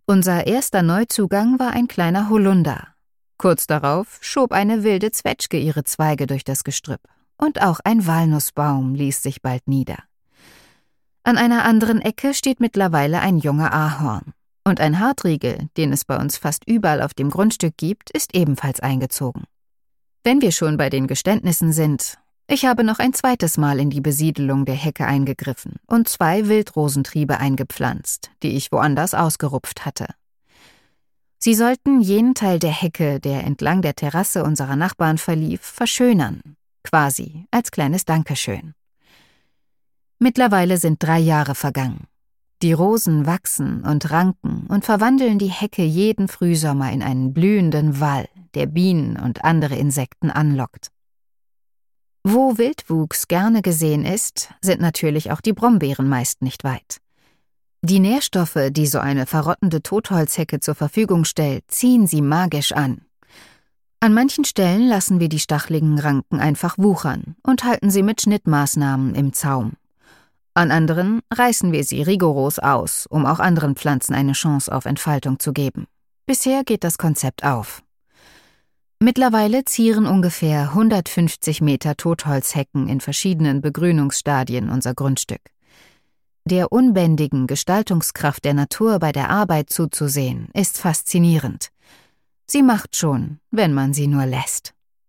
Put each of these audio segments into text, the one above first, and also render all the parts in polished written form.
Unser erster Neuzugang war ein kleiner Holunder. Kurz darauf schob eine wilde Zwetschge ihre Zweige durch das Gestrüpp. Und auch ein Walnussbaum ließ sich bald nieder. An einer anderen Ecke steht mittlerweile ein junger Ahorn. Und ein Hartriegel, den es bei uns fast überall auf dem Grundstück gibt, ist ebenfalls eingezogen. Wenn wir schon bei den Geständnissen sind, ich habe noch ein zweites Mal in die Besiedelung der Hecke eingegriffen und 2 Wildrosentriebe eingepflanzt, die ich woanders ausgerupft hatte. Sie sollten jenen Teil der Hecke, der entlang der Terrasse unserer Nachbarn verlief, verschönern, quasi als kleines Dankeschön. Mittlerweile sind 3 Jahre vergangen. Die Rosen wachsen und ranken und verwandeln die Hecke jeden Frühsommer in einen blühenden Wall, der Bienen und andere Insekten anlockt. Wo Wildwuchs gerne gesehen ist, sind natürlich auch die Brombeeren meist nicht weit. Die Nährstoffe, die so eine verrottende Totholzhecke zur Verfügung stellt, ziehen sie magisch an. An manchen Stellen lassen wir die stacheligen Ranken einfach wuchern und halten sie mit Schnittmaßnahmen im Zaum. An anderen reißen wir sie rigoros aus, um auch anderen Pflanzen eine Chance auf Entfaltung zu geben. Bisher geht das Konzept auf. Mittlerweile zieren ungefähr 150 Meter Totholzhecken in verschiedenen Begrünungsstadien unser Grundstück. Der unbändigen Gestaltungskraft der Natur bei der Arbeit zuzusehen, ist faszinierend. Sie macht schon, wenn man sie nur lässt.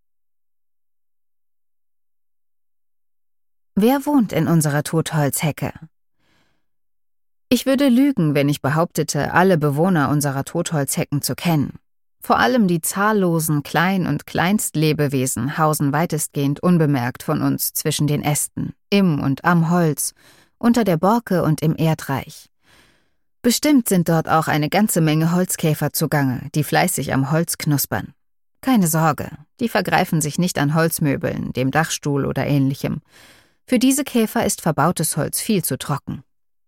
Wer wohnt in unserer Totholzhecke? Ich würde lügen, wenn ich behauptete, alle Bewohner unserer Totholzhecken zu kennen. Vor allem die zahllosen Klein- und Kleinstlebewesen hausen weitestgehend unbemerkt von uns zwischen den Ästen, im und am Holz, unter der Borke und im Erdreich. Bestimmt sind dort auch eine ganze Menge Holzkäfer zugange, die fleißig am Holz knuspern. Keine Sorge, die vergreifen sich nicht an Holzmöbeln, dem Dachstuhl oder Ähnlichem. Für diese Käfer ist verbautes Holz viel zu trocken.